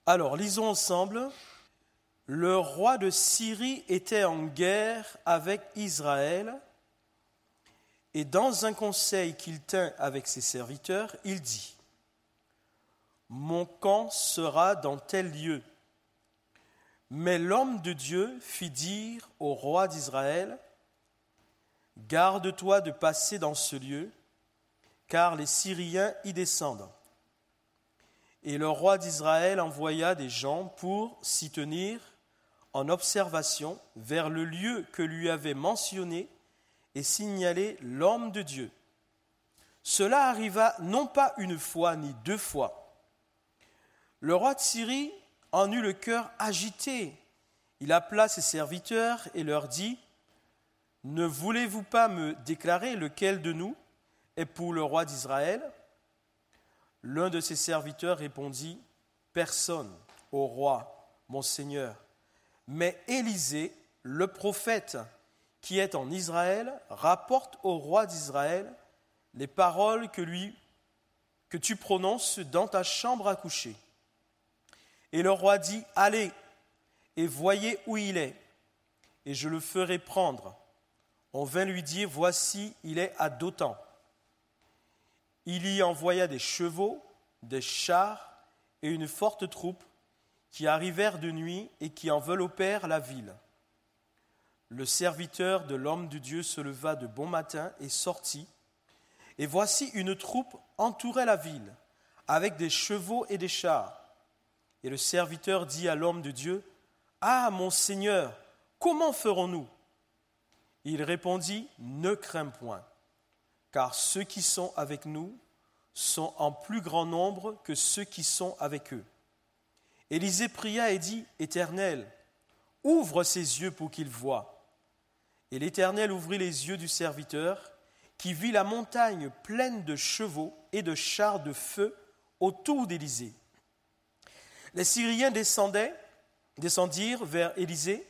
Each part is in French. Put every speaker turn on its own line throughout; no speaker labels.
Alors, lisons ensemble. Le roi de Syrie était en guerre avec Israël, et dans un conseil qu'il tint avec ses serviteurs, il dit : « Mon camp sera dans tel lieu. » Mais l'homme de Dieu fit dire au roi d'Israël : « Garde-toi de passer dans ce lieu, car les Syriens y descendent. » Et le roi d'Israël envoya des gens pour s'y tenir en observation vers le lieu que lui avait mentionné et signalé l'homme de Dieu. Cela arriva non pas une fois ni deux fois. Le roi de Syrie en eut le cœur agité. Il appela ses serviteurs et leur dit : « Ne voulez-vous pas me déclarer lequel de nous est pour le roi d'Israël ? » L'un de ses serviteurs répondit : « Personne, ô roi, mon Seigneur. Mais Élisée, le prophète qui est en Israël, rapporte au roi d'Israël les paroles que tu prononces dans ta chambre à coucher. » Et le roi dit : « Allez, et voyez où il est, et je le ferai prendre. » On vint lui dire : « Voici, il est à Dothan. » Il y envoya des chevaux, des chars et une forte troupe qui arrivèrent de nuit et qui enveloppèrent la ville. Le serviteur de l'homme de Dieu se leva de bon matin et sortit, et voici une troupe entourait la ville, avec des chevaux et des chars. Et le serviteur dit à l'homme de Dieu : « Ah, mon Seigneur, comment ferons-nous » Il répondit : « Ne crains point, car ceux qui sont avec nous sont en plus grand nombre que ceux qui sont avec eux. » Élisée pria et dit : « Éternel, ouvre ses yeux pour qu'il voie. » Et l'Éternel ouvrit les yeux du serviteur, qui vit la montagne pleine de chevaux et de chars de feu autour d'Élisée. Les Syriens descendirent vers Élisée.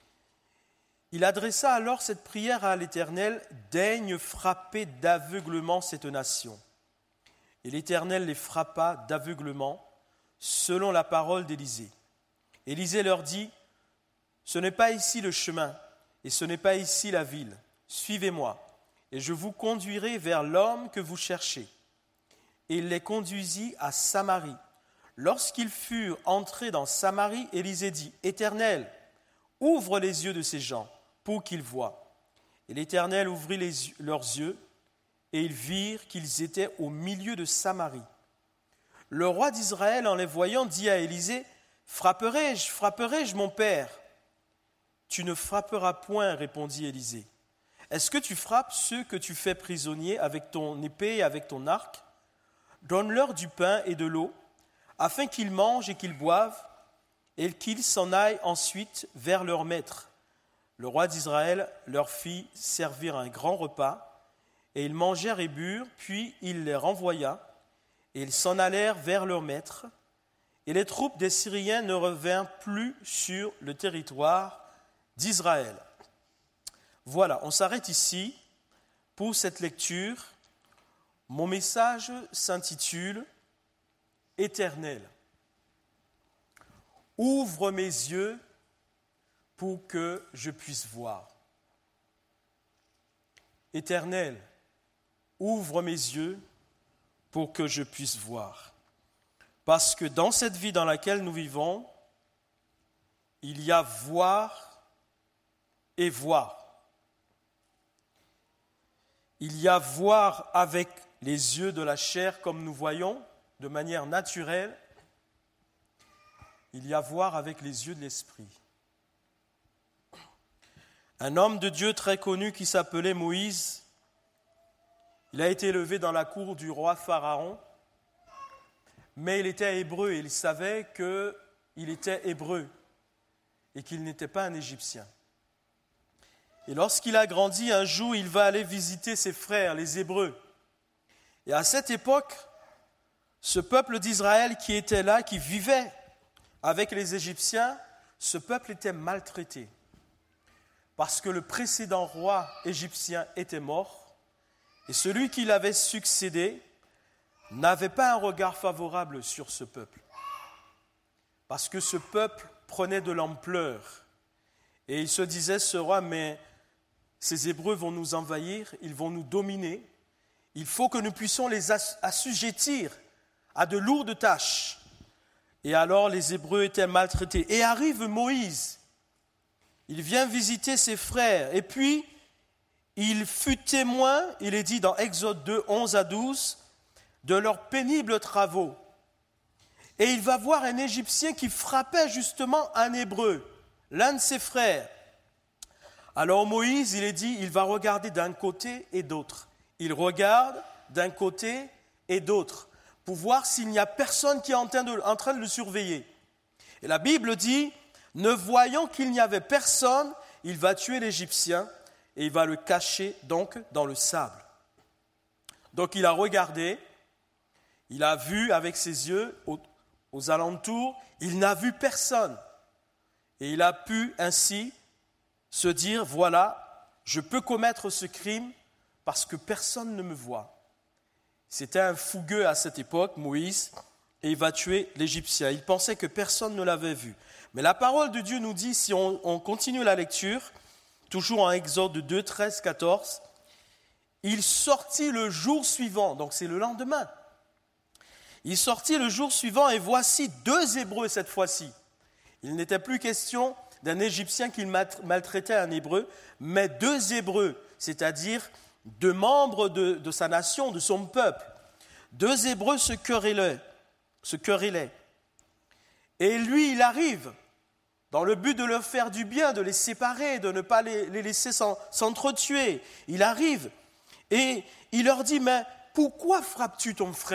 Il adressa alors cette prière à l'Éternel : « Daigne frapper d'aveuglement cette nation. » Et l'Éternel les frappa d'aveuglement, selon la parole d'Élisée. Élisée leur dit : « Ce n'est pas ici le chemin, et ce n'est pas ici la ville. Suivez-moi, et je vous conduirai vers l'homme que vous cherchez. » Et il les conduisit à Samarie. Lorsqu'ils furent entrés dans Samarie, Élisée dit : « Éternel, ouvre les yeux de ces gens, pour qu'ils voient. » Et l'Éternel ouvrit leurs yeux, et ils virent qu'ils étaient au milieu de Samarie. Le roi d'Israël, en les voyant, dit à Élisée : « Frapperai-je, mon père ?» « Tu ne frapperas point, répondit Élisée. « Est-ce que tu frappes ceux que tu fais prisonniers avec ton épée et avec ton arc ? Donne-leur du pain et de l'eau, afin qu'ils mangent et qu'ils boivent, et qu'ils s'en aillent ensuite vers leur maître. » Le roi d'Israël leur fit servir un grand repas, et ils mangèrent et burent, puis il les renvoya, et ils s'en allèrent vers leur maître, et les troupes des Syriens ne revinrent plus sur le territoire d'Israël. Voilà, on s'arrête ici pour cette lecture. Mon message s'intitule « Éternel, ouvre mes yeux pour que je puisse voir. » Éternel, ouvre mes yeux pour que je puisse voir. Parce que dans cette vie dans laquelle nous vivons, il y a voir et voir. Il y a voir avec les yeux de la chair comme nous voyons, de manière naturelle. Il y a voir avec les yeux de l'esprit. Un homme de Dieu très connu qui s'appelait Moïse, il a été élevé dans la cour du roi Pharaon, mais il était hébreu et il savait qu'il était hébreu et qu'il n'était pas un Égyptien. Et lorsqu'il a grandi, un jour, il va aller visiter ses frères, les Hébreux. Et à cette époque, ce peuple d'Israël qui était là, qui vivait avec les Égyptiens, ce peuple était maltraité. Parce que le précédent roi égyptien était mort, et celui qui l'avait succédé n'avait pas un regard favorable sur ce peuple. parce que ce peuple prenait de l'ampleur. Et il se disait, ce roi, mais ces Hébreux vont nous envahir, ils vont nous dominer. Il faut que nous puissions les assujettir à de lourdes tâches. Et alors les Hébreux étaient maltraités. Et arrive Moïse. Il vient visiter ses frères. Et puis, il fut témoin, il est dit dans Exode 2, 11 à 12, de leurs pénibles travaux. Et il va voir un Égyptien qui frappait justement un Hébreu, l'un de ses frères. Alors Moïse, il est dit, il va regarder d'un côté et d'autre. Il regarde d'un côté et d'autre pour voir s'il n'y a personne qui est en train de le surveiller. Et la Bible dit, ne voyant qu'il n'y avait personne, il va tuer l'Égyptien et il va le cacher donc dans le sable. Donc il a regardé, il a vu avec ses yeux aux alentours, il n'a vu personne. Et il a pu ainsi se dire, voilà, je peux commettre ce crime parce que personne ne me voit. C'était un fougueux à cette époque, Moïse, et il va tuer l'Égyptien. Il pensait que personne ne l'avait vu. Mais la parole de Dieu nous dit, si on continue la lecture, toujours en Exode 2, 13, 14, il sortit le jour suivant, donc c'est le lendemain. Il sortit le jour suivant et voici 2 Hébreux cette fois-ci. Il n'était plus question d'un Égyptien qui maltraitait un Hébreu, mais 2 Hébreux, c'est-à-dire 2 membres de sa nation, de son peuple. 2 Hébreux se querellaient. Et lui, il arrive dans le but de leur faire du bien, de les séparer, de ne pas les laisser s'entretuer. Il arrive et il leur dit, mais pourquoi frappes-tu ton frère ?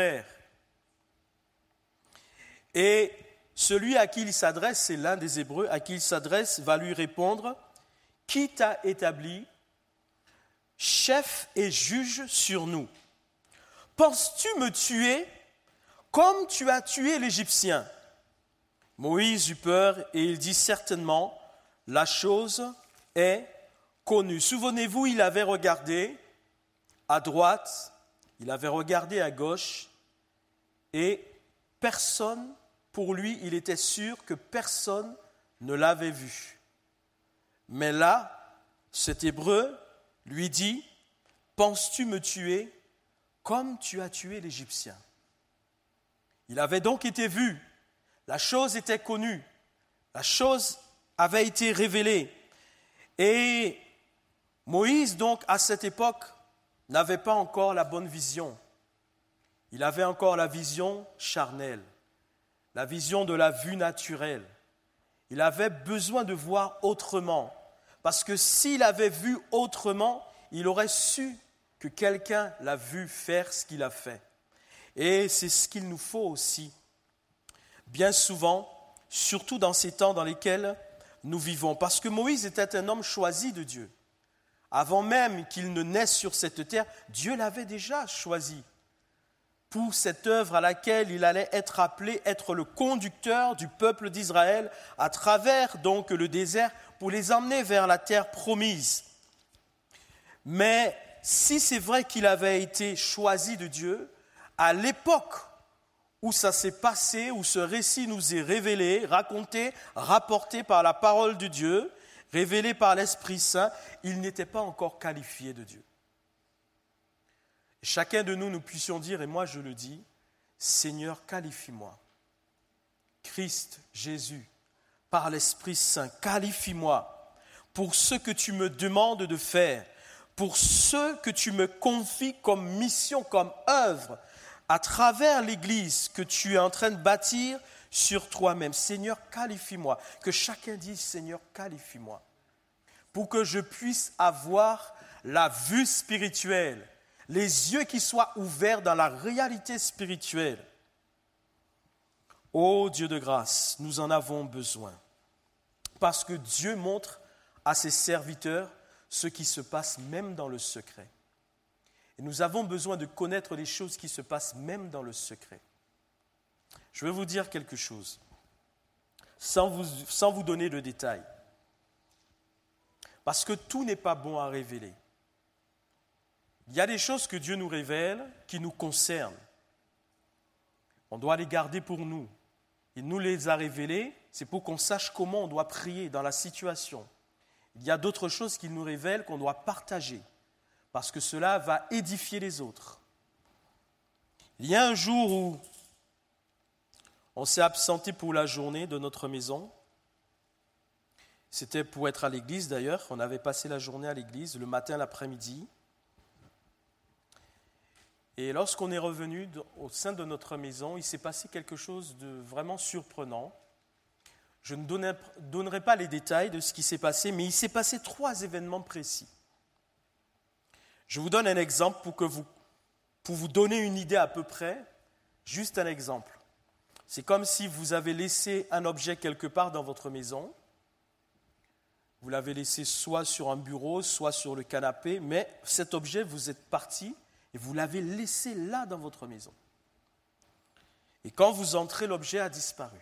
Et celui à qui il s'adresse, c'est l'un des Hébreux à qui il s'adresse, va lui répondre, qui t'a établi chef et juge sur nous? Penses-tu me tuer comme tu as tué l'Égyptien? Moïse eut peur et il dit certainement, la chose est connue. Souvenez-vous, il avait regardé à droite, il avait regardé à gauche et personne, pour lui, il était sûr que personne ne l'avait vu. Mais là, cet Hébreu lui dit, penses-tu me tuer comme tu as tué l'Égyptien? Il avait donc été vu. La chose était connue, la chose avait été révélée. Et Moïse, donc, à cette époque, n'avait pas encore la bonne vision. Il avait encore la vision charnelle, la vision de la vue naturelle. Il avait besoin de voir autrement, parce que s'il avait vu autrement, il aurait su que quelqu'un l'a vu faire ce qu'il a fait. Et c'est ce qu'il nous faut aussi. Bien souvent, surtout dans ces temps dans lesquels nous vivons. Parce que Moïse était un homme choisi de Dieu. Avant même qu'il ne naisse sur cette terre, Dieu l'avait déjà choisi pour cette œuvre à laquelle il allait être appelé, être le conducteur du peuple d'Israël à travers donc le désert pour les emmener vers la terre promise. Mais si c'est vrai qu'il avait été choisi de Dieu, à l'époque où ça s'est passé, où ce récit nous est révélé, raconté, rapporté par la parole de Dieu, révélé par l'Esprit Saint, il n'était pas encore qualifié de Dieu. Chacun de nous puissions dire, et moi je le dis, Seigneur, qualifie-moi. Christ, Jésus, par l'Esprit Saint, qualifie-moi pour ce que tu me demandes de faire, pour ce que tu me confies comme mission, comme œuvre, à travers l'Église que tu es en train de bâtir sur toi-même. Seigneur, qualifie-moi. Que chacun dise, Seigneur, qualifie-moi. Pour que je puisse avoir la vue spirituelle, les yeux qui soient ouverts dans la réalité spirituelle. Ô Dieu de grâce, nous en avons besoin. Parce que Dieu montre à ses serviteurs ce qui se passe même dans le secret. Et nous avons besoin de connaître les choses qui se passent même dans le secret. Je vais vous dire quelque chose, sans vous donner de détails. Parce que tout n'est pas bon à révéler. Il y a des choses que Dieu nous révèle qui nous concernent. On doit les garder pour nous. Il nous les a révélés, c'est pour qu'on sache comment on doit prier dans la situation. Il y a d'autres choses qu'il nous révèle qu'on doit partager, parce que cela va édifier les autres. Il y a un jour où on s'est absenté pour la journée de notre maison. C'était pour être à l'église d'ailleurs. On avait passé la journée à l'église, le matin, l'après-midi. Et lorsqu'on est revenu au sein de notre maison, il s'est passé quelque chose de vraiment surprenant. Je ne donnerai pas les détails de ce qui s'est passé, mais il s'est passé 3 événements précis. Je vous donne un exemple pour vous donner une idée à peu près, juste un exemple. C'est comme si vous avez laissé un objet quelque part dans votre maison. Vous l'avez laissé soit sur un bureau, soit sur le canapé, mais cet objet, vous êtes parti et vous l'avez laissé là dans votre maison. Et quand vous entrez, l'objet a disparu.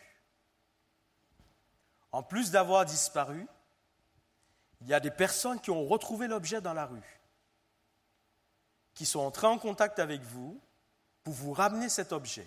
En plus d'avoir disparu, il y a des personnes qui ont retrouvé l'objet dans la rue, qui sont entrées en contact avec vous pour vous ramener cet objet.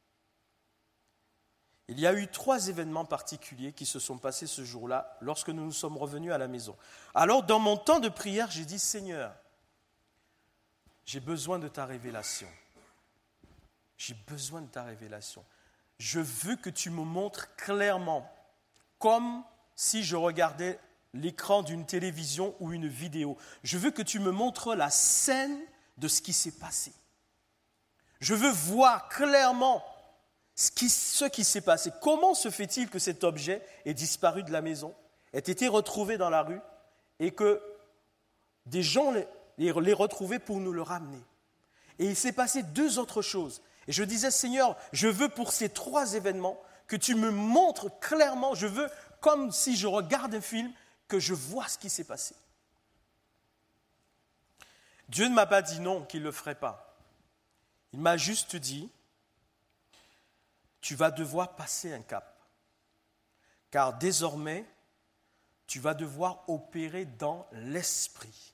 Il y a eu 3 événements particuliers qui se sont passés ce jour-là lorsque nous nous sommes revenus à la maison. Alors, dans mon temps de prière, j'ai dit, Seigneur, j'ai besoin de ta révélation. J'ai besoin de ta révélation. Je veux que tu me montres clairement, comme si je regardais l'écran d'une télévision ou une vidéo. Je veux que tu me montres la scène de ce qui s'est passé. Je veux voir clairement ce qui s'est passé. Comment se fait-il que cet objet ait disparu de la maison, ait été retrouvé dans la rue et que des gens les retrouvaient pour nous le ramener? Et il s'est passé 2 autres choses. Et je disais, Seigneur, je veux pour ces 3 événements que tu me montres clairement, je veux, comme si je regarde un film, que je vois ce qui s'est passé. Dieu ne m'a pas dit non, qu'il ne le ferait pas. Il m'a juste dit, tu vas devoir passer un cap, car désormais, tu vas devoir opérer dans l'esprit.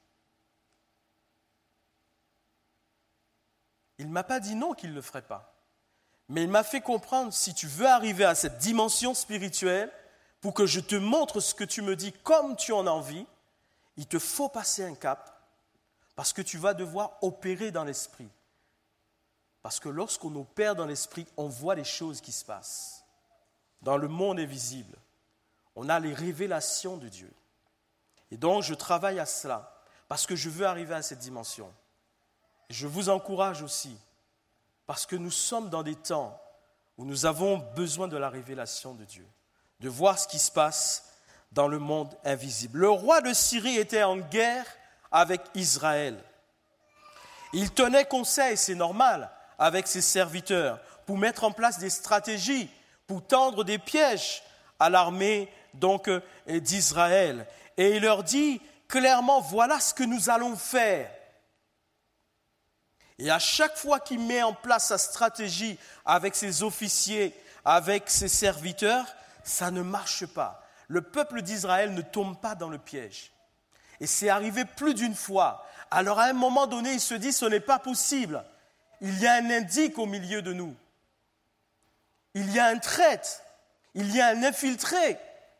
Il ne m'a pas dit non qu'il ne le ferait pas, mais il m'a fait comprendre, si tu veux arriver à cette dimension spirituelle, pour que je te montre ce que tu me dis comme tu en as envie, il te faut passer un cap, parce que tu vas devoir opérer dans l'esprit. Parce que lorsqu'on opère dans l'esprit, on voit les choses qui se passent. Dans le monde invisible, on a les révélations de Dieu. Et donc, je travaille à cela, parce que je veux arriver à cette dimension. Et je vous encourage aussi, parce que nous sommes dans des temps où nous avons besoin de la révélation de Dieu, de voir ce qui se passe dans le monde invisible. Le roi de Syrie était en guerre avec Israël. Il tenait conseil, c'est normal, avec ses serviteurs, pour mettre en place des stratégies, pour tendre des pièges à l'armée d'Israël. Et il leur dit clairement, voilà ce que nous allons faire. Et à chaque fois qu'il met en place sa stratégie avec ses officiers, avec ses serviteurs, ça ne marche pas. Le peuple d'Israël ne tombe pas dans le piège. Et c'est arrivé plus d'une fois. Alors à un moment donné, il se dit, ce n'est pas possible. Il y a un indique au milieu de nous. Il y a un traître. Il y a un infiltré.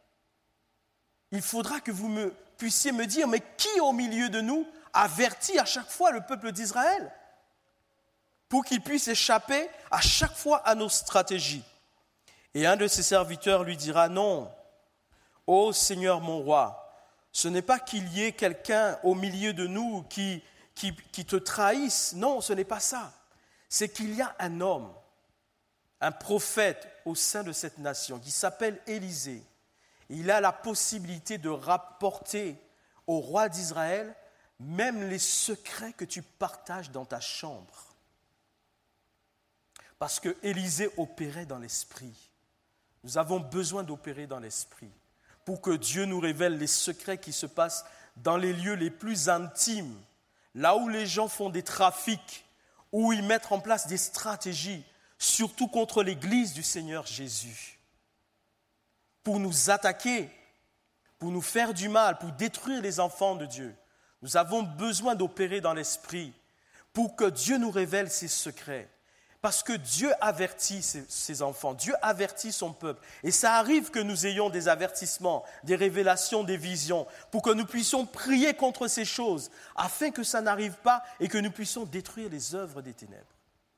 Il faudra que vous puissiez me dire, mais qui au milieu de nous avertit à chaque fois le peuple d'Israël pour qu'il puisse échapper à chaque fois à nos stratégies? Et un de ses serviteurs lui dira, non, ô Seigneur mon roi, ce n'est pas qu'il y ait quelqu'un au milieu de nous qui te trahisse. Non, ce n'est pas ça. C'est qu'il y a un homme, un prophète au sein de cette nation qui s'appelle Élisée. Il a la possibilité de rapporter au roi d'Israël même les secrets que tu partages dans ta chambre. Parce que Élisée opérait dans l'esprit. Nous avons besoin d'opérer dans l'esprit pour que Dieu nous révèle les secrets qui se passent dans les lieux les plus intimes, là où les gens font des trafics, où ils mettent en place des stratégies, surtout contre l'Église du Seigneur Jésus, pour nous attaquer, pour nous faire du mal, pour détruire les enfants de Dieu. Nous avons besoin d'opérer dans l'esprit pour que Dieu nous révèle ses secrets. Parce que Dieu avertit ses enfants, Dieu avertit son peuple. Et ça arrive que nous ayons des avertissements, des révélations, des visions, pour que nous puissions prier contre ces choses, afin que ça n'arrive pas et que nous puissions détruire les œuvres des ténèbres.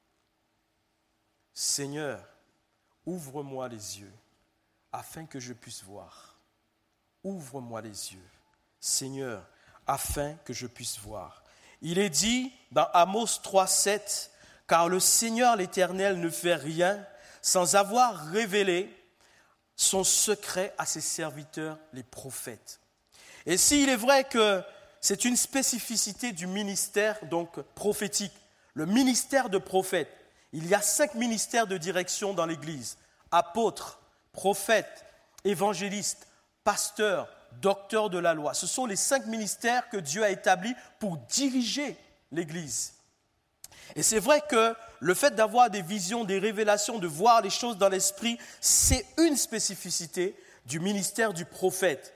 Seigneur, ouvre-moi les yeux, afin que je puisse voir. Ouvre-moi les yeux, Seigneur, afin que je puisse voir. Il est dit dans Amos 3,7, « Car le Seigneur l'Éternel ne fait rien sans avoir révélé son secret à ses serviteurs, les prophètes. » Et s'il est vrai que c'est une spécificité du ministère donc prophétique, le ministère de prophète, il y a 5 ministères de direction dans l'Église, apôtres, prophètes, évangélistes, pasteurs, docteurs de la loi. Ce sont les 5 ministères que Dieu a établis pour diriger l'Église. Et c'est vrai que le fait d'avoir des visions, des révélations, de voir les choses dans l'esprit, c'est une spécificité du ministère du prophète.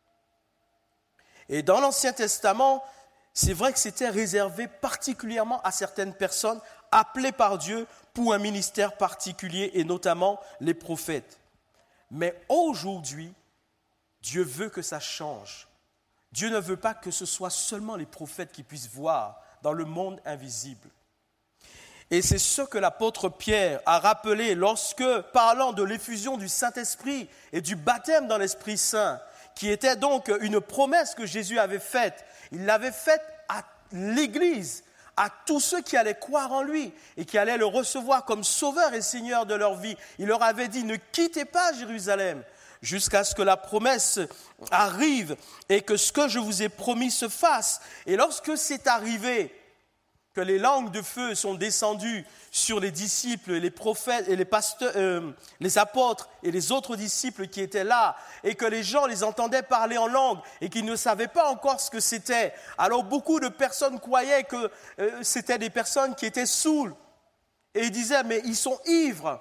Et dans l'Ancien Testament, c'est vrai que c'était réservé particulièrement à certaines personnes appelées par Dieu pour un ministère particulier, et notamment les prophètes. Mais aujourd'hui, Dieu veut que ça change. Dieu ne veut pas que ce soit seulement les prophètes qui puissent voir dans le monde invisible. Et c'est ce que l'apôtre Pierre a rappelé lorsque, parlant de l'effusion du Saint-Esprit et du baptême dans l'Esprit Saint, qui était donc une promesse que Jésus avait faite, il l'avait faite à l'Église, à tous ceux qui allaient croire en lui et qui allaient le recevoir comme sauveur et seigneur de leur vie. Il leur avait dit, ne quittez pas Jérusalem jusqu'à ce que la promesse arrive et que ce que je vous ai promis se fasse. Et lorsque c'est arrivé, que les langues de feu sont descendues sur les disciples, les prophètes et les pasteurs, les apôtres et les autres disciples qui étaient là, et que les gens les entendaient parler en langue et qu'ils ne savaient pas encore ce que c'était. Alors beaucoup de personnes croyaient que c'était des personnes qui étaient saoules. Et ils disaient, mais ils sont ivres.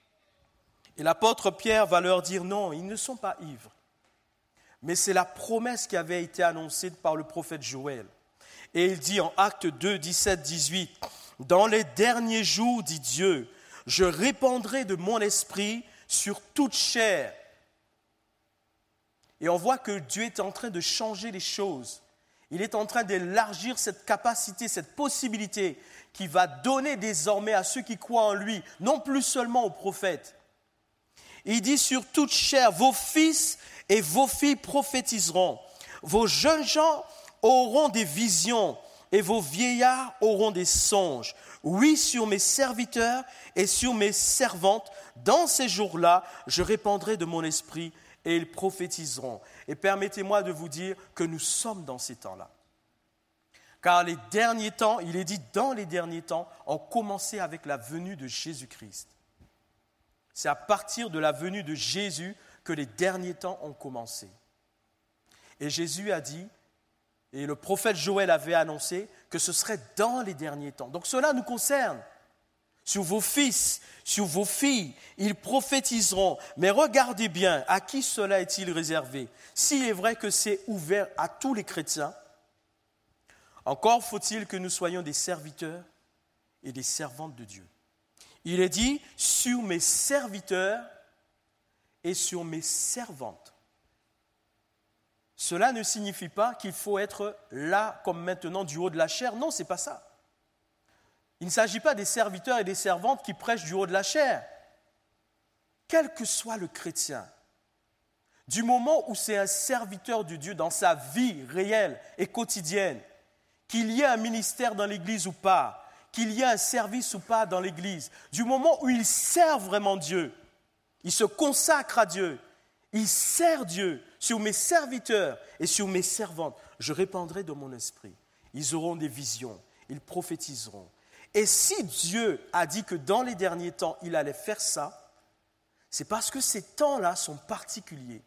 Et l'apôtre Pierre va leur dire, non, ils ne sont pas ivres. Mais c'est la promesse qui avait été annoncée par le prophète Joël. Et il dit en Actes 2, 17, 18, « Dans les derniers jours, dit Dieu, je répandrai de mon esprit sur toute chair. » Et on voit que Dieu est en train de changer les choses. Il est en train d'élargir cette capacité, cette possibilité qui va donner désormais à ceux qui croient en lui, non plus seulement aux prophètes. Il dit sur toute chair, vos fils et vos filles prophétiseront, vos jeunes gens auront des visions et vos vieillards auront des songes. Oui, sur mes serviteurs et sur mes servantes, dans ces jours-là, je répandrai de mon esprit et ils prophétiseront. Et permettez-moi de vous dire que nous sommes dans ces temps-là. Car les derniers temps, il est dit dans les derniers temps, ont commencé avec la venue de Jésus-Christ. C'est à partir de la venue de Jésus que les derniers temps ont commencé. Et Jésus a dit, et le prophète Joël avait annoncé, que ce serait dans les derniers temps. Donc cela nous concerne. Sur vos fils, sur vos filles, ils prophétiseront. Mais regardez bien, à qui cela est-il réservé? S'il est vrai que c'est ouvert à tous les chrétiens, encore faut-il que nous soyons des serviteurs et des servantes de Dieu. Il est dit, sur mes serviteurs et sur mes servantes. Cela ne signifie pas qu'il faut être là comme maintenant du haut de la chair. Non, ce n'est pas ça. Il ne s'agit pas des serviteurs et des servantes qui prêchent du haut de la chair. Quel que soit le chrétien, du moment où c'est un serviteur de Dieu dans sa vie réelle et quotidienne, qu'il y ait un ministère dans l'Église ou pas, qu'il y ait un service ou pas dans l'Église, du moment où il sert vraiment Dieu, il se consacre à Dieu, il sert Dieu, sur mes serviteurs et sur mes servantes, je répandrai de mon esprit. Ils auront des visions, ils prophétiseront. Et si Dieu a dit que dans les derniers temps, il allait faire ça, c'est parce que ces temps-là sont particuliers.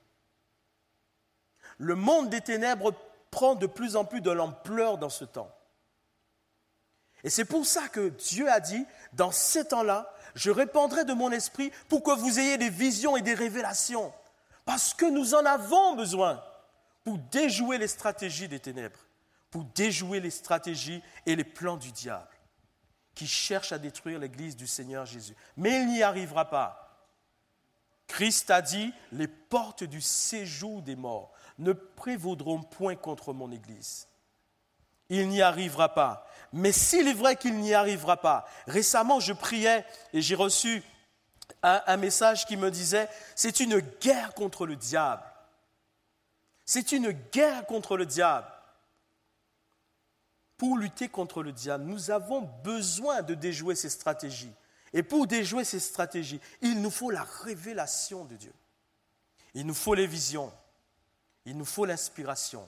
Le monde des ténèbres prend de plus en plus de l'ampleur dans ce temps. Et c'est pour ça que Dieu a dit, dans ces temps-là, je répandrai de mon esprit pour que vous ayez des visions et des révélations. Parce que nous en avons besoin pour déjouer les stratégies des ténèbres, pour déjouer les stratégies et les plans du diable. qui cherche à détruire l'Église du Seigneur Jésus. Mais il n'y arrivera pas. Christ a dit, les portes du séjour des morts ne prévaudront point contre mon Église. Il n'y arrivera pas. Mais s'il est vrai qu'il n'y arrivera pas, récemment je priais et j'ai reçu un message qui me disait, c'est une guerre contre le diable. C'est une guerre contre le diable. Pour lutter contre le diable, nous avons besoin de déjouer ces stratégies. Et pour déjouer ces stratégies, il nous faut la révélation de Dieu. Il nous faut les visions. Il nous faut l'inspiration.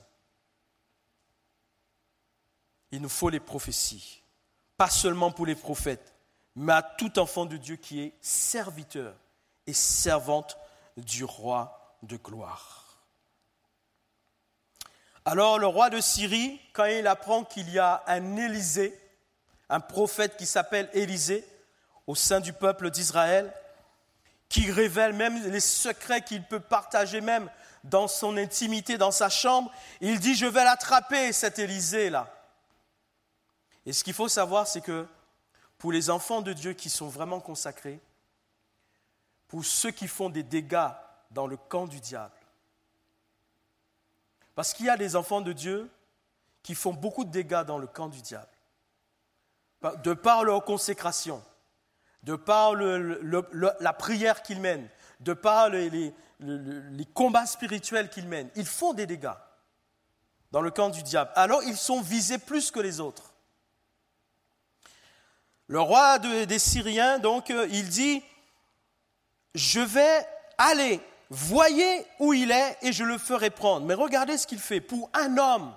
Il nous faut les prophéties. Pas seulement pour les prophètes, mais à tout enfant de Dieu qui est serviteur et servante du roi de gloire. Alors le roi de Syrie, quand il apprend qu'il y a un Élisée, un prophète qui s'appelle Élisée, au sein du peuple d'Israël, qui révèle même les secrets qu'il peut partager même dans son intimité, dans sa chambre, il dit « Je vais l'attraper, cet Élisée-là ». Et ce qu'il faut savoir, c'est que pour les enfants de Dieu qui sont vraiment consacrés, pour ceux qui font des dégâts dans le camp du diable, parce qu'il y a des enfants de Dieu qui font beaucoup de dégâts dans le camp du diable, de par leur consécration, de par la prière qu'ils mènent, de par les combats spirituels qu'ils mènent. Ils font des dégâts dans le camp du diable. Alors ils sont visés plus que les autres. Le roi des Syriens, donc, il dit, je vais aller, voyez où il est et je le ferai prendre. Mais regardez ce qu'il fait. Pour un homme,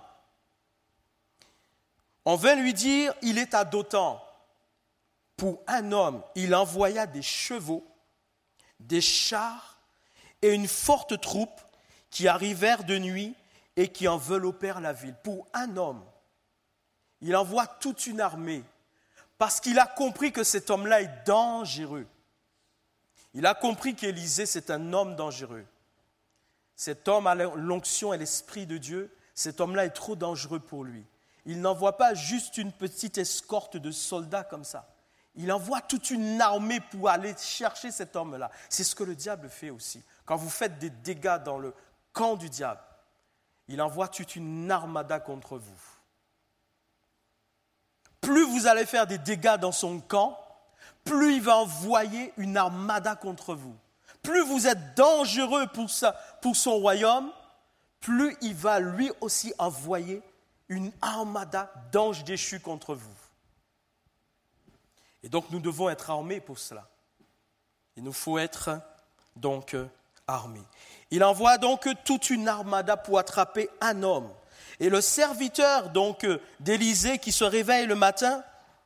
on vint lui dire, il est à Dothan. Pour un homme, il envoya des chevaux, des chars et une forte troupe qui arrivèrent de nuit et qui enveloppèrent la ville. Pour un homme, il envoie toute une armée parce qu'il a compris que cet homme-là est dangereux. Il a compris qu'Élisée, c'est un homme dangereux. Cet homme a l'onction et l'esprit de Dieu. Cet homme-là est trop dangereux pour lui. Il n'envoie pas juste une petite escorte de soldats comme ça. Il envoie toute une armée pour aller chercher cet homme-là. C'est ce que le diable fait aussi. Quand vous faites des dégâts dans le camp du diable, il envoie toute une armada contre vous. Plus vous allez faire des dégâts dans son camp, plus il va envoyer une armada contre vous. Plus vous êtes dangereux pour son royaume, plus il va lui aussi envoyer une armada d'anges déchus contre vous. Et donc nous devons être armés pour cela. Il nous faut être donc armés. Il envoie donc toute une armada pour attraper un homme. Et le serviteur donc d'Élisée qui se réveille le matin,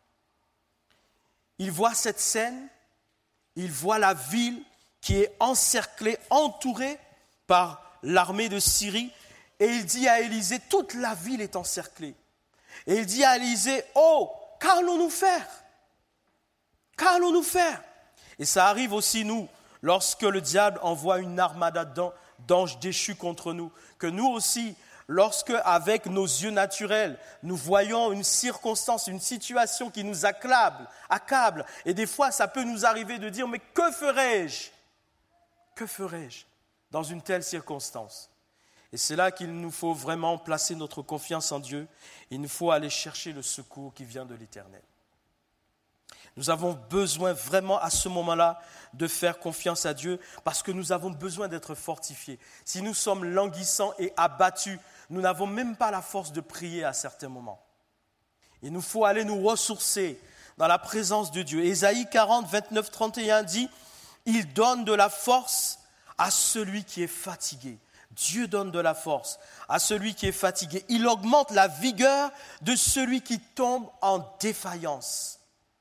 il voit cette scène, il voit la ville qui est encerclée, entourée par l'armée de Syrie, et il dit à Élisée, toute la ville est encerclée. Et il dit à Élisée, oh, qu'allons-nous faire ? Qu'allons-nous faire ? Et ça arrive aussi nous, lorsque le diable envoie une armada d'anges déchus contre nous, que nous aussi, lorsque, avec nos yeux naturels, nous voyons une circonstance, une situation qui nous accable, et des fois, ça peut nous arriver de dire, mais que ferais-je ? Que ferais-je dans une telle circonstance ? Et c'est là qu'il nous faut vraiment placer notre confiance en Dieu. Il nous faut aller chercher le secours qui vient de l'Éternel. Nous avons besoin vraiment à ce moment-là de faire confiance à Dieu parce que nous avons besoin d'être fortifiés. Si nous sommes languissants et abattus, nous n'avons même pas la force de prier à certains moments. Il nous faut aller nous ressourcer dans la présence de Dieu. Ésaïe 40, 29, 31 dit « Il donne de la force à celui qui est fatigué. » Dieu donne de la force à celui qui est fatigué. Il augmente la vigueur de celui qui tombe en défaillance.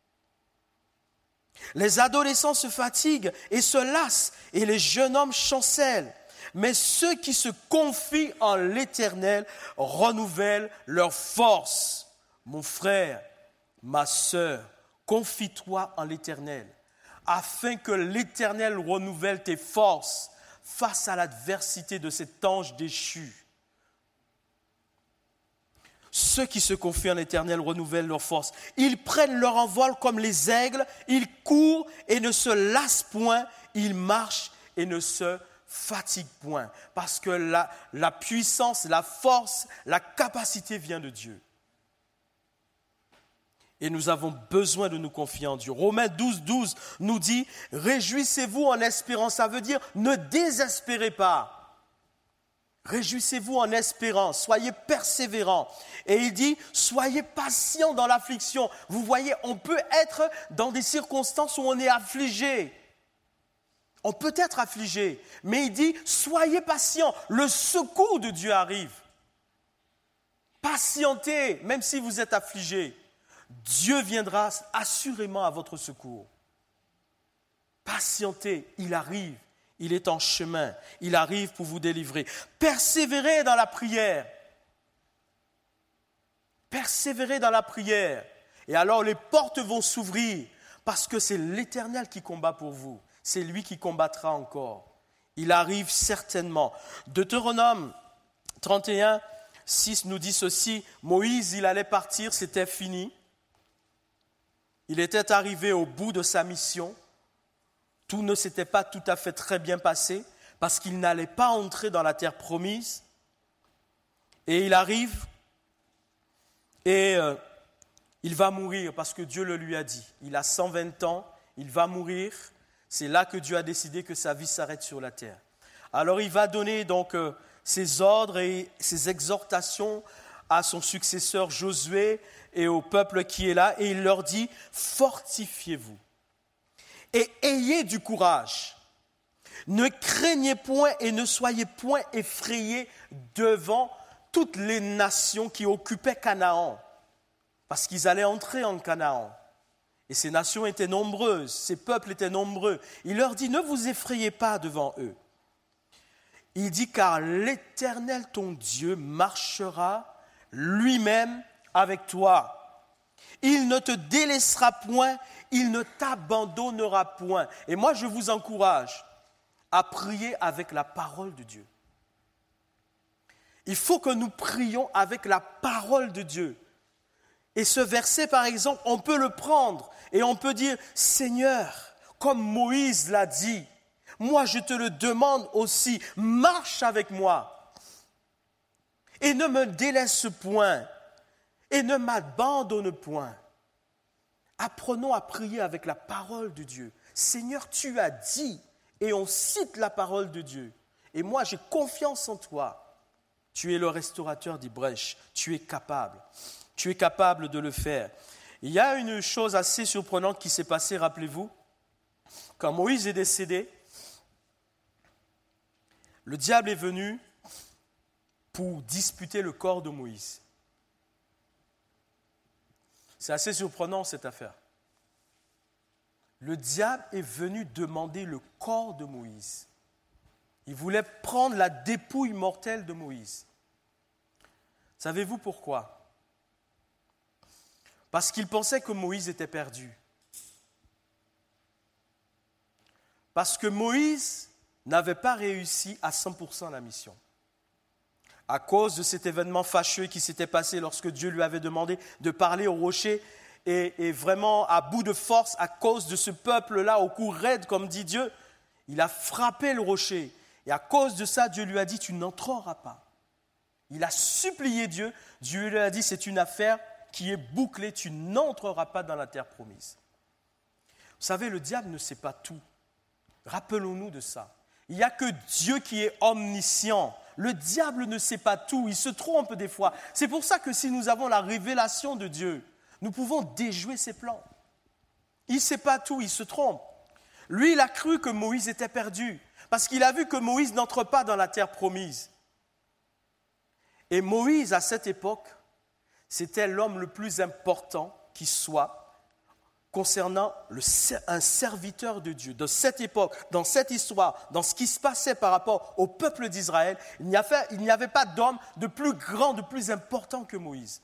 Les adolescents se fatiguent et se lassent et les jeunes hommes chancellent. Mais ceux qui se confient en l'Éternel renouvellent leur force. Mon frère, ma sœur, confie-toi en l'Éternel afin que l'Éternel renouvelle tes forces face à l'adversité de cet ange déchu. Ceux qui se confient en l'Éternel renouvellent leur force. Ils prennent leur envol comme les aigles, ils courent et ne se lassent point, ils marchent et ne se fatiguent point. Parce que la puissance, la force, la capacité vient de Dieu. Et nous avons besoin de nous confier en Dieu. Romains 12 nous dit « Réjouissez-vous en espérant ». Ça veut dire « Ne désespérez pas ». Réjouissez-vous en espérant, soyez persévérants. Et il dit, soyez patients dans l'affliction. Vous voyez, on peut être dans des circonstances où on est affligé. On peut être affligé, mais il dit, soyez patients, le secours de Dieu arrive. Patientez, même si vous êtes affligé. Dieu viendra assurément à votre secours. Patientez, il arrive. Il est en chemin, il arrive pour vous délivrer. Persévérez dans la prière. Persévérez dans la prière. Et alors les portes vont s'ouvrir parce que c'est l'Éternel qui combat pour vous. C'est lui qui combattra encore. Il arrive certainement. Deutéronome 31, 6 nous dit ceci. Moïse, il allait partir, c'était fini. Il était arrivé au bout de sa mission. Tout ne s'était pas tout à fait très bien passé parce qu'il n'allait pas entrer dans la terre promise. Et il arrive et il va mourir parce que Dieu le lui a dit. Il a 120 ans, il va mourir. C'est là que Dieu a décidé que sa vie s'arrête sur la terre. Alors il va donner donc ses ordres et ses exhortations à son successeur Josué et au peuple qui est là. Et il leur dit « Fortifiez-vous. Et ayez du courage. Ne craignez point et ne soyez point effrayés devant toutes les nations qui occupaient Canaan. Parce qu'ils allaient entrer en Canaan. Et ces nations étaient nombreuses, ces peuples étaient nombreux. Il leur dit, ne vous effrayez pas devant eux. Il dit, car l'Éternel, ton Dieu, marchera lui-même avec toi. Il ne te délaissera point, il ne t'abandonnera point. Et moi, je vous encourage à prier avec la parole de Dieu. Il faut que nous prions avec la parole de Dieu. Et ce verset, par exemple, on peut le prendre et on peut dire, Seigneur, comme Moïse l'a dit, moi je te le demande aussi, marche avec moi et ne me délaisse point. Et ne m'abandonne point. Apprenons à prier avec la parole de Dieu. Seigneur, tu as dit, et on cite la parole de Dieu. Et moi, j'ai confiance en toi. Tu es le restaurateur des brèches. Tu es capable. Tu es capable de le faire. Il y a une chose assez surprenante qui s'est passée, rappelez-vous. Quand Moïse est décédé, le diable est venu pour disputer le corps de Moïse. C'est assez surprenant cette affaire. Le diable est venu demander le corps de Moïse. Il voulait prendre la dépouille mortelle de Moïse. Savez-vous pourquoi? Parce qu'il pensait que Moïse était perdu. Parce que Moïse n'avait pas réussi à 100% la mission. À cause de cet événement fâcheux qui s'était passé lorsque Dieu lui avait demandé de parler au rocher et vraiment à bout de force, à cause de ce peuple-là, au cou raide, comme dit Dieu, il a frappé le rocher. Et à cause de ça, Dieu lui a dit, tu n'entreras pas. Il a supplié Dieu, Dieu lui a dit, c'est une affaire qui est bouclée, tu n'entreras pas dans la terre promise. Vous savez, le diable ne sait pas tout. Rappelons-nous de ça. Il n'y a que Dieu qui est omniscient. Le diable ne sait pas tout, il se trompe des fois. C'est pour ça que si nous avons la révélation de Dieu, nous pouvons déjouer ses plans. Il ne sait pas tout, il se trompe. Lui, il a cru que Moïse était perdu, parce qu'il a vu que Moïse n'entre pas dans la terre promise. Et Moïse, à cette époque, c'était l'homme le plus important qui soit concernant un serviteur de Dieu. De cette époque, dans cette histoire, dans ce qui se passait par rapport au peuple d'Israël, il n'y avait pas d'homme de plus grand, de plus important que Moïse.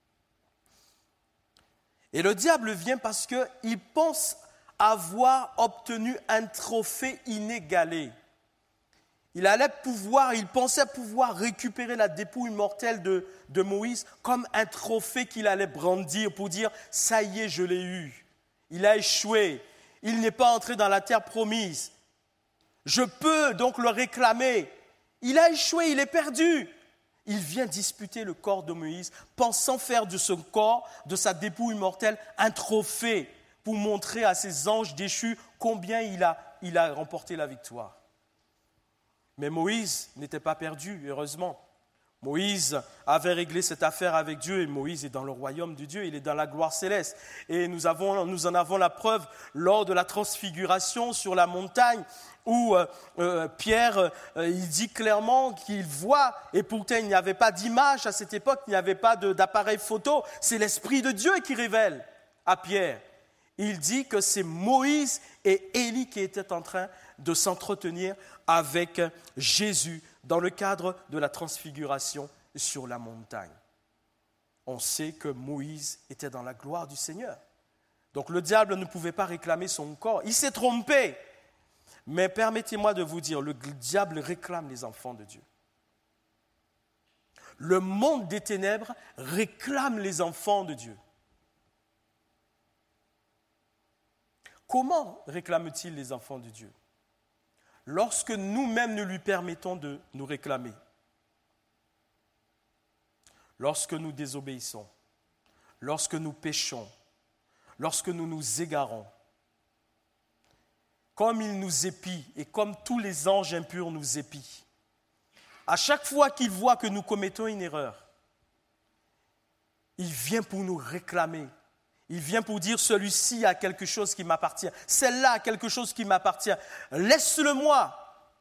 Et le diable vient parce qu'il pense avoir obtenu un trophée inégalé. Il pensait pouvoir récupérer la dépouille mortelle de Moïse comme un trophée qu'il allait brandir pour dire « ça y est, je l'ai eu ». Il a échoué, il n'est pas entré dans la terre promise. Je peux donc le réclamer. Il a échoué, il est perdu. Il vient disputer le corps de Moïse, pensant faire de ce corps, de sa dépouille mortelle, un trophée pour montrer à ses anges déchus combien il a remporté la victoire. Mais Moïse n'était pas perdu, heureusement. Moïse avait réglé cette affaire avec Dieu et Moïse est dans le royaume de Dieu, il est dans la gloire céleste. Et nous en avons la preuve lors de la transfiguration sur la montagne où Pierre il dit clairement qu'il voit, et pourtant il n'y avait pas d'image à cette époque, il n'y avait pas d'appareil photo, c'est l'Esprit de Dieu qui révèle à Pierre. Il dit que c'est Moïse et Élie qui étaient en train de s'entretenir avec Jésus dans le cadre de la transfiguration sur la montagne. On sait que Moïse était dans la gloire du Seigneur. Donc le diable ne pouvait pas réclamer son corps. Il s'est trompé. Mais permettez-moi de vous dire, le diable réclame les enfants de Dieu. Le monde des ténèbres réclame les enfants de Dieu. Comment réclame-t-il les enfants de Dieu ? Lorsque nous-mêmes nous lui permettons de nous réclamer. Lorsque nous désobéissons, lorsque nous péchons, lorsque nous nous égarons, comme il nous épie et comme tous les anges impurs nous épient, à chaque fois qu'il voit que nous commettons une erreur, il vient pour nous réclamer. Il vient pour dire, celui-ci a quelque chose qui m'appartient. Celle-là a quelque chose qui m'appartient. Laisse-le-moi.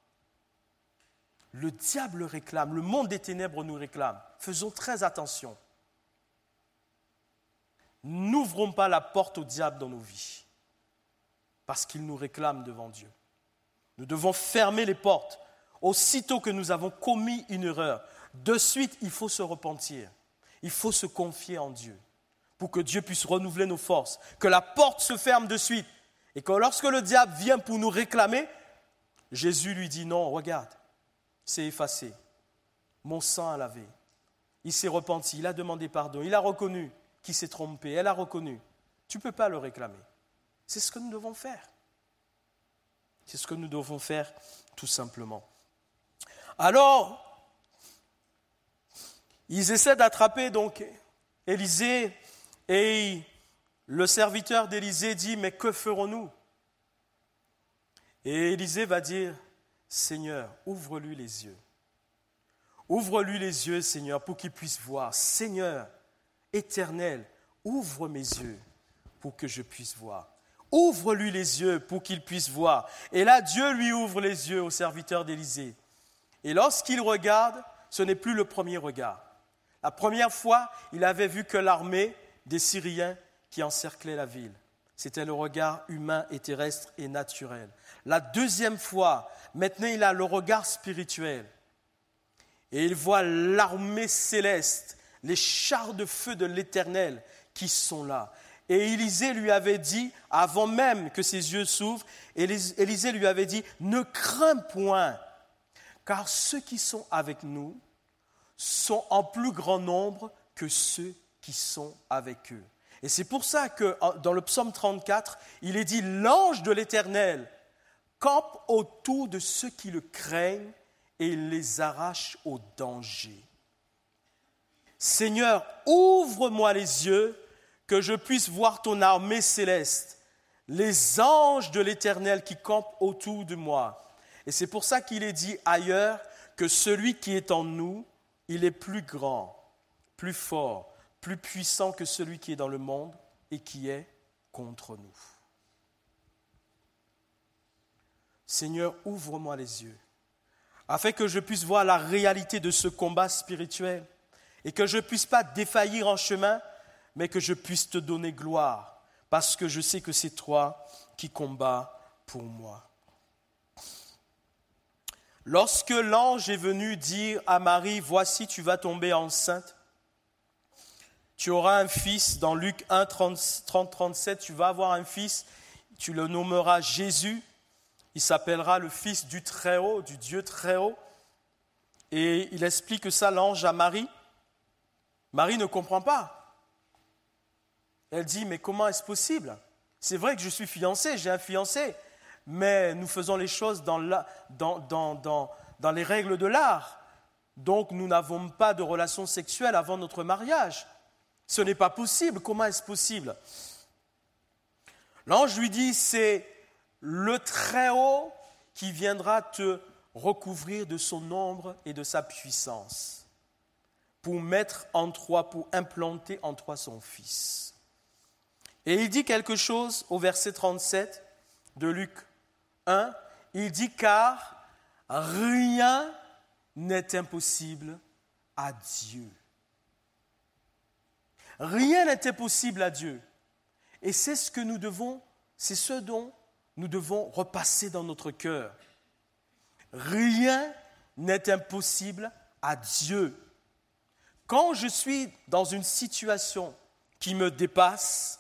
Le diable réclame, le monde des ténèbres nous réclame. Faisons très attention. N'ouvrons pas la porte au diable dans nos vies, parce qu'il nous réclame devant Dieu. Nous devons fermer les portes. Aussitôt que nous avons commis une erreur, de suite, il faut se repentir. Il faut se confier en Dieu, pour que Dieu puisse renouveler nos forces, que la porte se ferme de suite, et que lorsque le diable vient pour nous réclamer, Jésus lui dit non, regarde, c'est effacé, mon sang a lavé, il s'est repenti, il a demandé pardon, il a reconnu qu'il s'est trompé, elle a reconnu, tu ne peux pas le réclamer. C'est ce que nous devons faire. C'est ce que nous devons faire tout simplement. Alors, ils essaient d'attraper donc Élisée. Et le serviteur d'Élisée dit, mais que ferons-nous ? Et Élisée va dire, Seigneur, ouvre-lui les yeux. Ouvre-lui les yeux, Seigneur, pour qu'il puisse voir. Seigneur, éternel, ouvre mes yeux pour que je puisse voir. Ouvre-lui les yeux pour qu'il puisse voir. Et là, Dieu lui ouvre les yeux au serviteur d'Élisée. Et lorsqu'il regarde, ce n'est plus le premier regard. La première fois, il avait vu que l'armée des Syriens qui encerclaient la ville. C'était le regard humain et terrestre et naturel. La deuxième fois, maintenant il a le regard spirituel. Et il voit l'armée céleste, les chars de feu de l'Éternel qui sont là. Et Élisée lui avait dit, avant même que ses yeux s'ouvrent, Élisée lui avait dit, ne crains point, car ceux qui sont avec nous sont en plus grand nombre que ceux qui sont avec eux. Et c'est pour ça que dans le psaume 34, il est dit, l'ange de l'Éternel campe autour de ceux qui le craignent et il les arrache au danger. Seigneur, ouvre-moi les yeux que je puisse voir ton armée céleste, les anges de l'Éternel qui campent autour de moi. Et c'est pour ça qu'il est dit ailleurs que celui qui est en nous, il est plus grand, plus fort, plus puissant que celui qui est dans le monde et qui est contre nous. Seigneur, ouvre-moi les yeux, afin que je puisse voir la réalité de ce combat spirituel et que je ne puisse pas défaillir en chemin, mais que je puisse te donner gloire, parce que je sais que c'est toi qui combats pour moi. Lorsque l'ange est venu dire à Marie, « Voici, tu vas tomber enceinte, tu auras un fils, dans Luc 1, 30, 37, tu vas avoir un fils, tu le nommeras Jésus. Il s'appellera le Fils du Très-Haut, du Dieu Très-Haut. Et il explique ça, l'ange, à Marie. Marie ne comprend pas. Elle dit, mais comment est-ce possible? C'est vrai que je suis fiancée, j'ai un fiancé, mais nous faisons les choses dans les règles de l'art. Donc nous n'avons pas de relation sexuelle avant notre mariage. Ce n'est pas possible. Comment est-ce possible? L'ange lui dit, c'est le Très-Haut qui viendra te recouvrir de son ombre et de sa puissance pour mettre en toi, pour implanter en toi son Fils. Et il dit quelque chose au verset 37 de Luc 1. Il dit, car rien n'est impossible à Dieu. Rien n'est impossible à Dieu. Et c'est ce dont nous devons repasser dans notre cœur. Rien n'est impossible à Dieu. Quand je suis dans une situation qui me dépasse,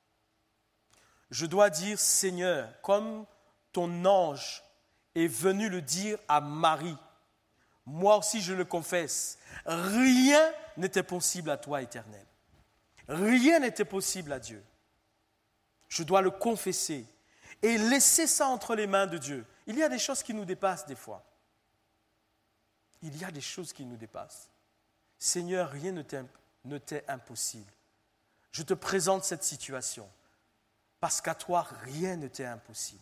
je dois dire, Seigneur, comme ton ange est venu le dire à Marie, moi aussi je le confesse, rien n'était possible à toi, Éternel. Rien n'était possible à Dieu. Je dois le confesser et laisser ça entre les mains de Dieu. Il y a des choses qui nous dépassent des fois. Il y a des choses qui nous dépassent. Seigneur, rien ne t'est impossible. Je te présente cette situation parce qu'à toi, rien ne t'est impossible.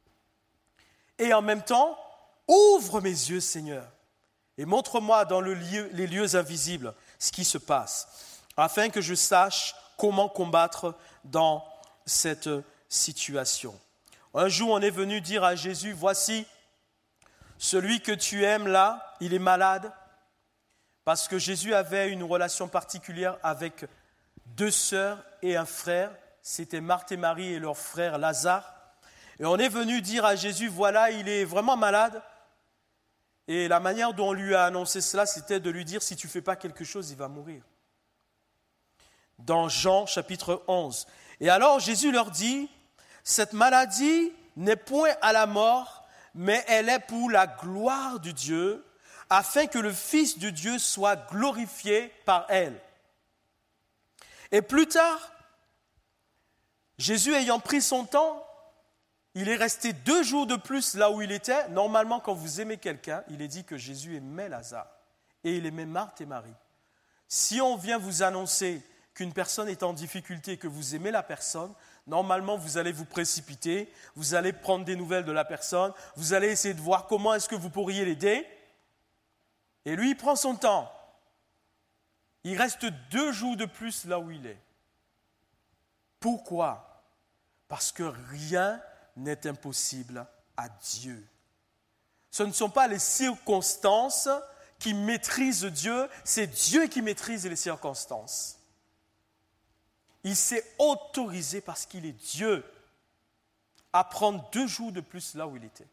Et en même temps, ouvre mes yeux, Seigneur, et montre-moi dans les lieux invisibles ce qui se passe, afin que je sache comment combattre dans cette situation. Un jour, on est venu dire à Jésus, voici, celui que tu aimes là, il est malade, parce que Jésus avait une relation particulière avec 2 sœurs et un frère, c'était Marthe et Marie et leur frère Lazare. Et on est venu dire à Jésus, voilà, il est vraiment malade. Et la manière dont on lui a annoncé cela, c'était de lui dire, si tu ne fais pas quelque chose, il va mourir. Dans Jean chapitre 11. Et alors Jésus leur dit, cette maladie n'est point à la mort, mais elle est pour la gloire de Dieu, afin que le Fils de Dieu soit glorifié par elle. Et plus tard, Jésus ayant pris son temps, il est resté 2 jours de plus là où il était. Normalement, quand vous aimez quelqu'un, il est dit que Jésus aimait Lazare et il aimait Marthe et Marie. Si on vient vous annoncer qu'une personne est en difficulté et que vous aimez la personne, normalement, vous allez vous précipiter, vous allez prendre des nouvelles de la personne, vous allez essayer de voir comment est-ce que vous pourriez l'aider. Et lui, il prend son temps. Il reste 2 jours de plus là où il est. Pourquoi? Parce que rien n'est impossible à Dieu. Ce ne sont pas les circonstances qui maîtrisent Dieu, c'est Dieu qui maîtrise les circonstances. Il s'est autorisé, parce qu'il est Dieu, à prendre 2 jours de plus là où il était.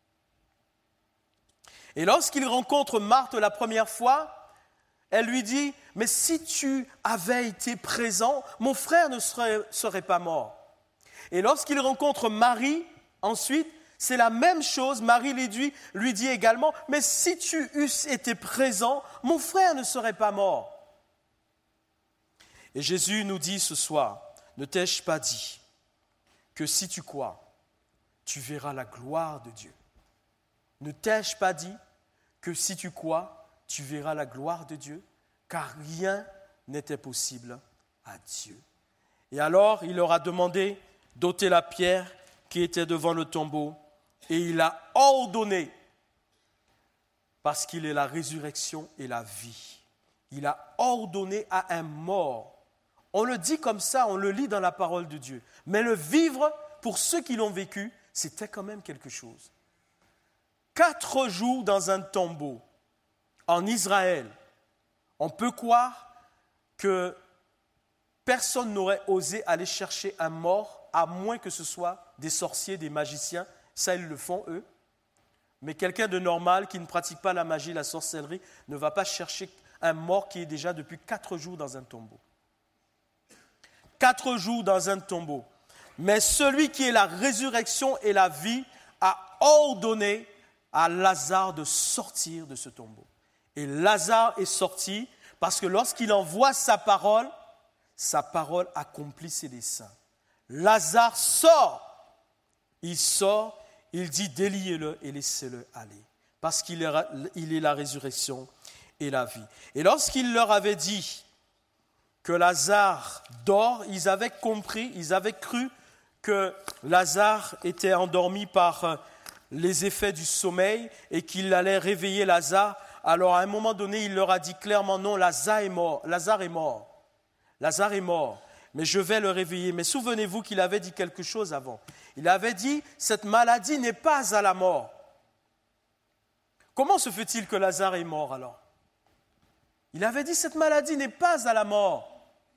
Et lorsqu'il rencontre Marthe la première fois, elle lui dit, mais si tu avais été présent, mon frère ne serait pas mort. Et lorsqu'il rencontre Marie, ensuite, c'est la même chose. Marie lui dit également, mais si tu eusses été présent, mon frère ne serait pas mort. Et Jésus nous dit ce soir, ne t'ai-je pas dit que si tu crois, tu verras la gloire de Dieu? Ne t'ai-je pas dit que si tu crois, tu verras la gloire de Dieu? Car rien n'était possible à Dieu. Et alors, il leur a demandé d'ôter la pierre qui était devant le tombeau, et il a ordonné, parce qu'il est la résurrection et la vie. Il a ordonné à un mort. On le dit comme ça, on le lit dans la parole de Dieu. Mais le vivre, pour ceux qui l'ont vécu, c'était quand même quelque chose. 4 jours dans un tombeau, en Israël, on peut croire que personne n'aurait osé aller chercher un mort, à moins que ce soit des sorciers, des magiciens. Ça, ils le font, eux. Mais quelqu'un de normal qui ne pratique pas la magie, la sorcellerie, ne va pas chercher un mort qui est déjà depuis 4 jours dans un tombeau. 4 jours dans un tombeau. Mais celui qui est la résurrection et la vie a a ordonné à Lazare de sortir de ce tombeau. Et Lazare est sorti parce que lorsqu'il envoie sa parole accomplit ses desseins. Lazare sort. Il sort, il dit déliez-le et laissez-le aller. Parce qu'il est la résurrection et la vie. Et lorsqu'il leur avait dit que Lazare dort, ils avaient compris, ils avaient cru que Lazare était endormi par les effets du sommeil et qu'il allait réveiller Lazare. Alors à un moment donné, il leur a dit clairement non, Lazare est mort. Lazare est mort. Lazare est mort, mais je vais le réveiller. Mais souvenez-vous qu'il avait dit quelque chose avant. Il avait dit, cette maladie n'est pas à la mort. Comment se fait-il que Lazare est mort alors? Il avait dit, cette maladie n'est pas à la mort.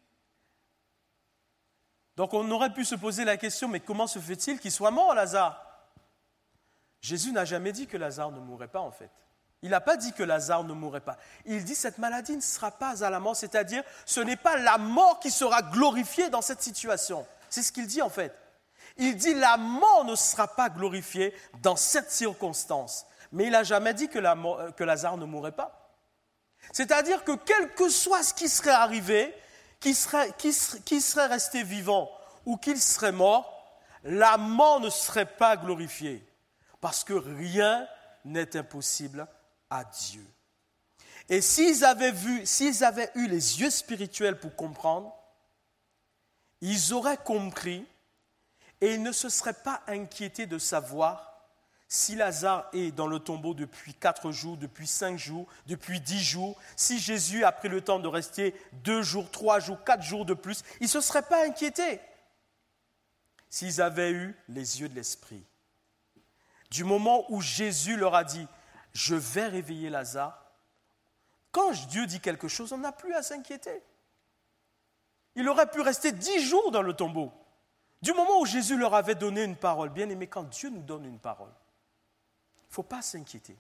Donc on aurait pu se poser la question, mais comment se fait-il qu'il soit mort, Lazare? Jésus n'a jamais dit que Lazare ne mourrait pas en fait. Il n'a pas dit que Lazare ne mourrait pas. Il dit cette maladie ne sera pas à la mort, c'est-à-dire ce n'est pas la mort qui sera glorifiée dans cette situation. C'est ce qu'il dit en fait. Il dit la mort ne sera pas glorifiée dans cette circonstance. Mais il n'a jamais dit que Lazare ne mourrait pas. C'est-à-dire que quel que soit ce qui serait arrivé, qui serait resté vivant ou qu'il serait mort, la mort ne serait pas glorifiée. Parce que rien n'est impossible à Dieu. Et s'ils avaient eu les yeux spirituels pour comprendre, ils auraient compris et ils ne se seraient pas inquiétés de savoir si Lazare est dans le tombeau depuis 4 jours, depuis 5 jours, depuis 10 jours, si Jésus a pris le temps de rester 2 jours, 3 jours, 4 jours de plus, ils ne se seraient pas inquiétés s'ils avaient eu les yeux de l'esprit. Du moment où Jésus leur a dit « Je vais réveiller Lazare », quand Dieu dit quelque chose, on n'a plus à s'inquiéter. Il aurait pu rester 10 jours dans le tombeau. Du moment où Jésus leur avait donné une parole, bien aimé, quand Dieu nous donne une parole, il ne faut pas s'inquiéter.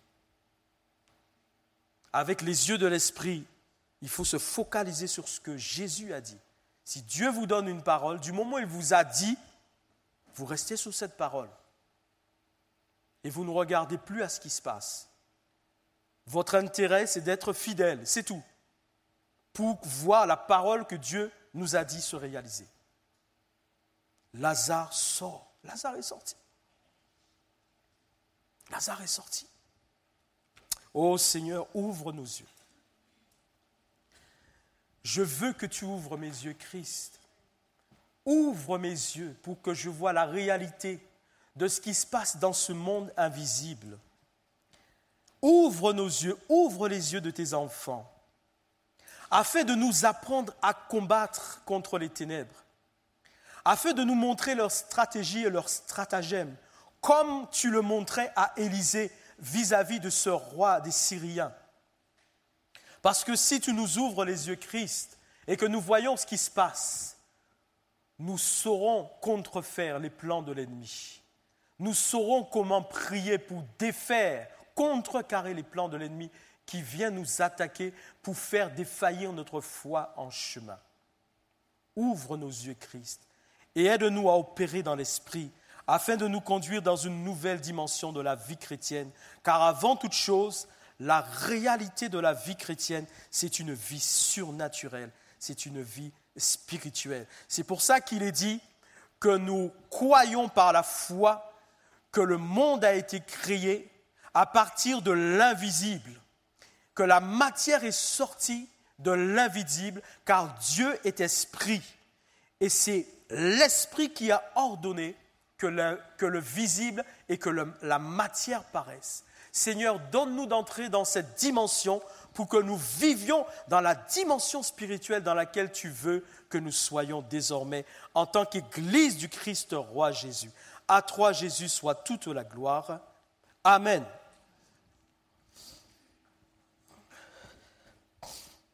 Avec les yeux de l'esprit, il faut se focaliser sur ce que Jésus a dit. Si Dieu vous donne une parole, du moment où il vous a dit, vous restez sur cette parole. Et vous ne regardez plus à ce qui se passe. Votre intérêt, c'est d'être fidèle, c'est tout. Pour voir la parole que Dieu nous a dit se réaliser. Lazare sort. Lazare est sorti. Lazare est sorti. Ô Seigneur, ouvre nos yeux. Je veux que tu ouvres mes yeux, Christ. Ouvre mes yeux pour que je voie la réalité de ce qui se passe dans ce monde invisible. Ouvre nos yeux, ouvre les yeux de tes enfants, afin de nous apprendre à combattre contre les ténèbres, afin de nous montrer leur stratégie et leur stratagème, comme tu le montrais à Élisée vis-à-vis de ce roi des Syriens. Parce que si tu nous ouvres les yeux, Christ, et que nous voyons ce qui se passe, nous saurons contrefaire les plans de l'ennemi. Nous saurons comment prier pour défaire, contrecarrer les plans de l'ennemi qui vient nous attaquer pour faire défaillir notre foi en chemin. Ouvre nos yeux, Christ, et aide-nous à opérer dans l'esprit, afin de nous conduire dans une nouvelle dimension de la vie chrétienne. Car avant toute chose, la réalité de la vie chrétienne, c'est une vie surnaturelle, c'est une vie spirituelle. C'est pour ça qu'il est dit que nous croyons par la foi que le monde a été créé à partir de l'invisible, que la matière est sortie de l'invisible, car Dieu est esprit. Et c'est l'esprit qui a ordonné que le visible et que la matière paraissent. Seigneur, donne-nous d'entrer dans cette dimension pour que nous vivions dans la dimension spirituelle dans laquelle tu veux que nous soyons désormais en tant qu'Église du Christ roi Jésus. À toi, Jésus, soit toute la gloire. Amen.